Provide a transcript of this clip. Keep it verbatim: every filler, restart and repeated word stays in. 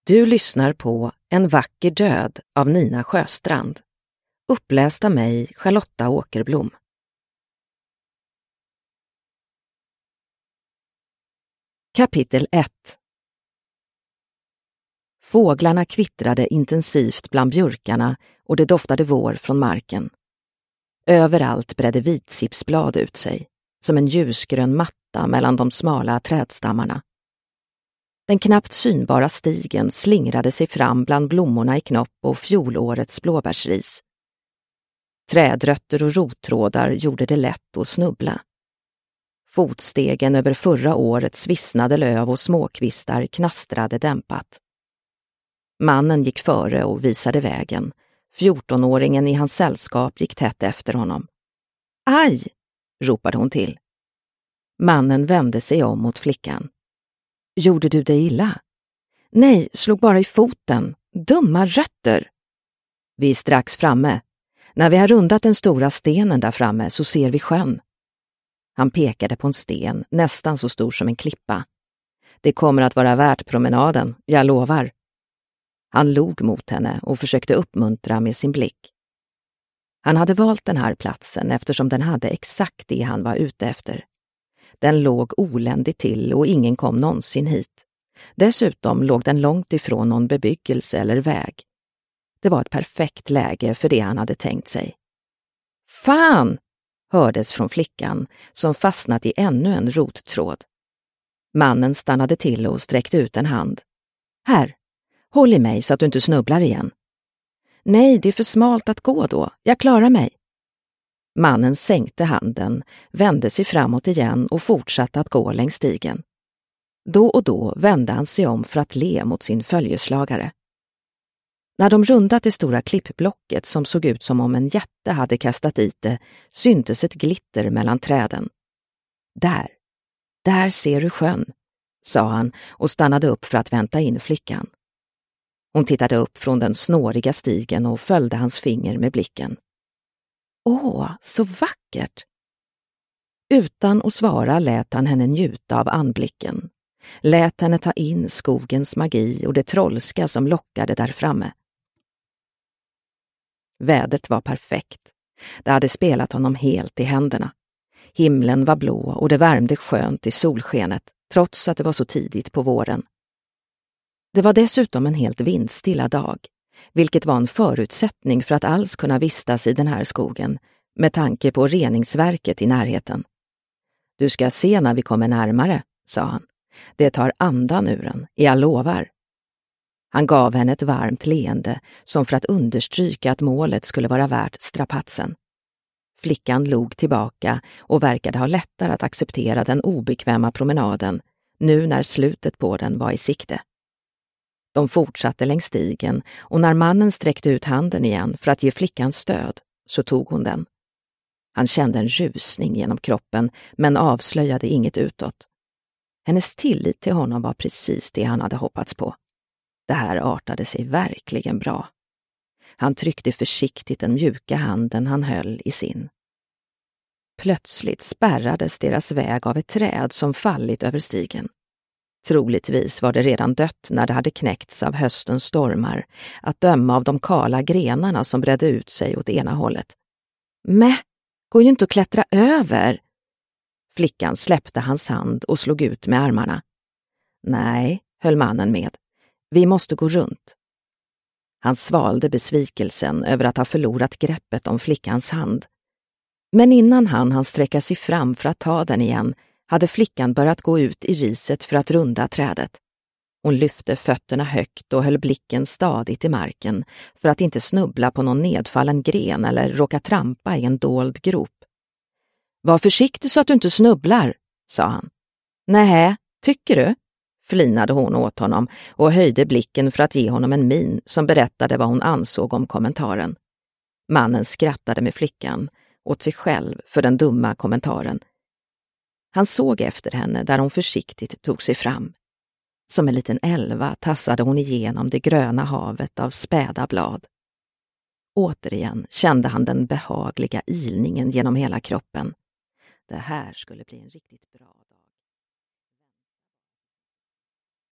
Du lyssnar på En vacker död av Nina Sjöstrand. Uppläst av mig, Charlotta Åkerblom. Kapitel ett. Fåglarna kvittrade intensivt bland björkarna och det doftade vår från marken. Överallt bredde vitsipsblad ut sig, som en ljusgrön matta mellan de smala trädstammarna. Den knappt synbara stigen slingrade sig fram bland blommorna i knopp och fjolårets blåbärsris. Trädrötter och rottrådar gjorde det lätt att snubbla. Fotstegen över förra årets vissnade löv och småkvistar knastrade dämpat. Mannen gick före och visade vägen. Fjortonåringen i hans sällskap gick tätt efter honom. Aj! Ropade hon till. Mannen vände sig om mot flickan. Gjorde du dig illa? Nej, slog bara i foten. Dumma rötter! Vi är strax framme. När vi har rundat den stora stenen där framme så ser vi sjön. Han pekade på en sten, nästan så stor som en klippa. Det kommer att vara värt promenaden, jag lovar. Han log mot henne och försökte uppmuntra med sin blick. Han hade valt den här platsen eftersom den hade exakt det han var ute efter. Den låg oländigt till och ingen kom någonsin hit. Dessutom låg den långt ifrån någon bebyggelse eller väg. Det var ett perfekt läge för det han hade tänkt sig. Fan! Hördes från flickan som fastnat i ännu en rottråd. Mannen stannade till och sträckte ut en hand. Här, håll i mig så att du inte snubblar igen. Nej, det är för smalt att gå då. Jag klarar mig. Mannen sänkte handen, vände sig framåt igen och fortsatte att gå längs stigen. Då och då vände han sig om för att le mot sin följeslagare. När de rundat det stora klippblocket som såg ut som om en jätte hade kastat dit det, syntes ett glitter mellan träden. Där, där ser du sjön, sa han och stannade upp för att vänta in flickan. Hon tittade upp från den snåriga stigen och följde hans finger med blicken. Åh, så vackert! Utan att svara lät han henne njuta av anblicken. Lät henne ta in skogens magi och det trollska som lockade där framme. Vädret var perfekt. Det hade spelat honom helt i händerna. Himlen var blå och det värmde skönt i solskenet, trots att det var så tidigt på våren. Det var dessutom en helt vindstilla dag, vilket var en förutsättning för att alls kunna vistas i den här skogen, med tanke på reningsverket i närheten. Du ska se när vi kommer närmare, sa han. Det tar andan ur en, jag lovar. Han gav henne ett varmt leende som för att understryka att målet skulle vara värt strapatsen. Flickan log tillbaka och verkade ha lättare att acceptera den obekväma promenaden nu när slutet på den var i sikte. De fortsatte längs stigen och när mannen sträckte ut handen igen för att ge flickan stöd så tog hon den. Han kände en rusning genom kroppen men avslöjade inget utåt. Hennes tillit till honom var precis det han hade hoppats på. Det här artade sig verkligen bra. Han tryckte försiktigt den mjuka handen han höll i sin. Plötsligt spärrades deras väg av ett träd som fallit över stigen. Troligtvis var det redan dött när det hade knäckts av höstens stormar, att döma av de kala grenarna som bredde ut sig åt ena hållet. Mäh, går ju inte att klättra över. Flickan släppte hans hand och slog ut med armarna. Nej, höll mannen med. Vi måste gå runt. Han svalde besvikelsen över att ha förlorat greppet om flickans hand. Men innan han hann sträcka sig fram för att ta den igen hade flickan börjat gå ut i riset för att runda trädet. Hon lyfte fötterna högt och höll blicken stadigt i marken för att inte snubbla på någon nedfallen gren eller råka trampa i en dold grop. Var försiktig så att du inte snubblar, sa han. Nähä, tycker du? Flinade hon åt honom och höjde blicken för att ge honom en min som berättade vad hon ansåg om kommentaren. Mannen skrattade med flickan, åt sig själv för den dumma kommentaren. Han såg efter henne där hon försiktigt tog sig fram. Som en liten älva tassade hon igenom det gröna havet av späda blad. Återigen kände han den behagliga ilningen genom hela kroppen. Det här skulle bli en riktigt bra